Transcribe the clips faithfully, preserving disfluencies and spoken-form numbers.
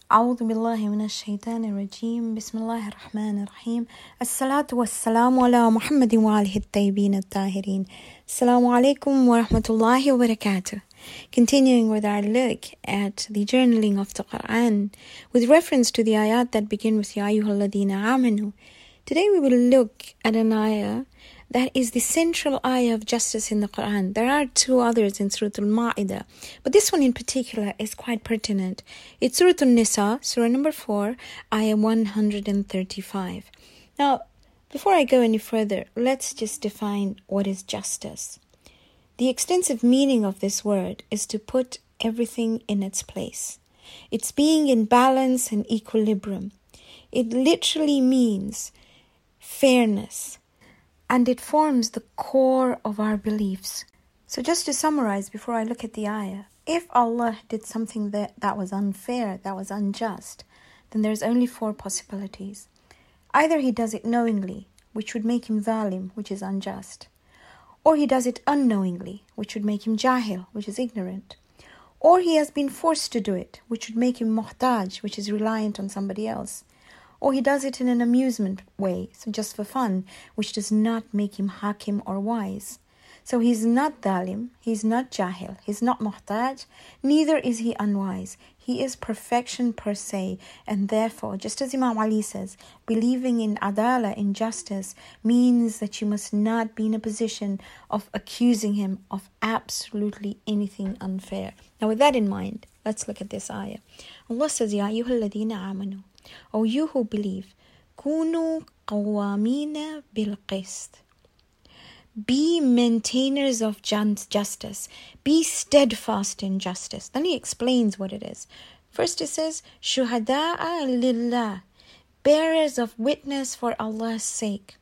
أعوذ بالله من الشيطان الرجيم بسم الله الرحمن الرحيم الصلاة والسلام على محمد وآله الطيبين الطاهرين Assalamu alaikum wa rahmatullahi wa barakatuh. Continuing with our look at the journaling of the Quran with reference to the ayat that begin with Ya ayyuhal ladina amanu. Today we will look at an ayah that is the central ayah of justice in the Quran. There are two others in Surah Al-Ma'idah, but this one in particular is quite pertinent. It's Surah An-Nisa, Surah number four, ayah one hundred thirty-five. Now, before I go any further, let's just define what is justice. The extensive meaning of this word is to put everything in its place. It's being in balance and equilibrium. It literally means fairness, and it forms the core of our beliefs. So just to summarize before I look at the ayah, if Allah did something that, that was unfair, that was unjust, then there's only four possibilities. Either he does it knowingly, which would make him zalim, which is unjust. Or he does it unknowingly, which would make him jahil, which is ignorant. Or he has been forced to do it, which would make him muhtaj, which is reliant on somebody else. Or he does it in an amusement way, so just for fun, which does not make him hakim or wise. So he's not dhalim, he's not jahil, he's not muhtaj, neither is he unwise. He is perfection per se, and therefore, just as Imam Ali says, believing in adala, in justice, means that you must not be in a position of accusing him of absolutely anything unfair. Now with that in mind, let's look at this ayah. Allah says, Ya ayyuhal ladina amanu, O you who believe, kunu qawamina bil qist. Be maintainers of justice. Be steadfast in justice. Then he explains what it is. First he says, Shuhada'a lillah. Bearers of witness for Allah's sake.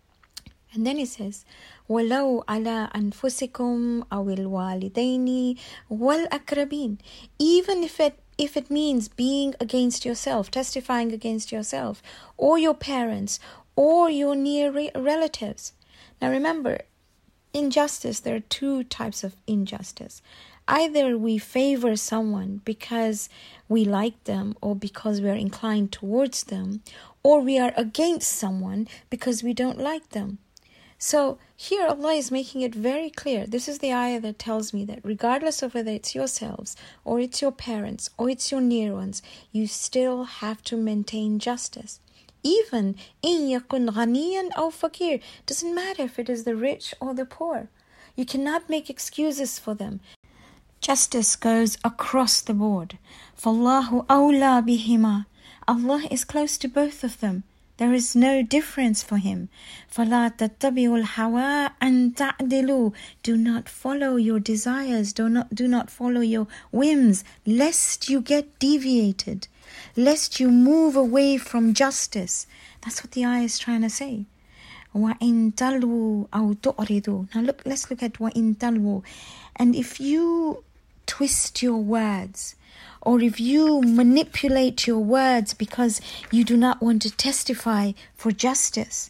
And then he says, وَلَوْ عَلَىٰ أَنفُسِكُمْ أَوِ الْوَالِدَيْنِ وَالْأَقْرَبِينَ. Even if it if it means being against yourself, testifying against yourself, or your parents, or your near re- relatives. Now remember, injustice, there are two types of injustice. Either we favor someone because we like them or because we are inclined towards them, or we are against someone because we don't like them. So here Allah is making it very clear. This is the ayah that tells me that regardless of whether it's yourselves or it's your parents or it's your near ones, you still have to maintain justice. Even in yakun ghaniyan aw fakir, doesn't matter if it is the rich or the poor. You cannot make excuses for them. Justice goes across the board. Fallahu awla bihima. Allah is close to both of them. There is no difference for him. فَلَا تَتَّبِعُوا الْهَوَىٰ أَن تَعْدِلُوا. Do not follow your desires. Do not, do not follow your whims, lest you get deviated, lest you move away from justice. That's what the ayah is trying to say. وَإِن تَلْوُوا أَوْ تُعْرِضُوا. Now look, let's look at وَإِن تَلْوُوا. And if you twist your words, or if you manipulate your words because you do not want to testify for justice,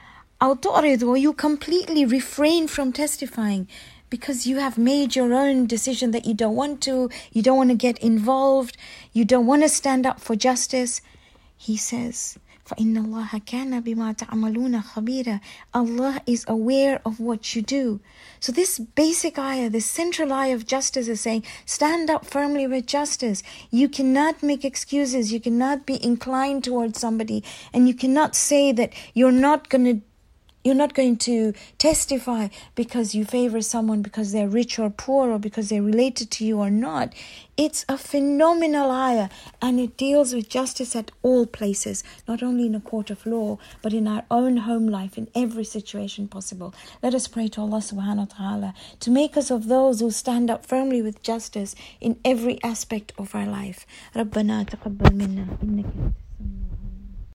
or you completely refrain from testifying because you have made your own decision that you don't want to, you don't want to get involved, you don't want to stand up for justice, he says, فَإِنَّ اللَّهَ كَانَ بِمَا تَعْمَلُونَ خَبِيرًا. Allah is aware of what you do. So this basic ayah, this central ayah of justice is saying, stand up firmly with justice. You cannot make excuses. You cannot be inclined towards somebody, and you cannot say that you're not going to You're not going to testify because you favor someone because they're rich or poor or because they're related to you or not. It's a phenomenal ayah, and it deals with justice at all places, not only in a court of law, but in our own home life, in every situation possible. Let us pray to Allah subhanahu wa ta'ala to make us of those who stand up firmly with justice in every aspect of our life. رَبَّنَا تَقَبَّلْ مِنَّا إِنَّكَ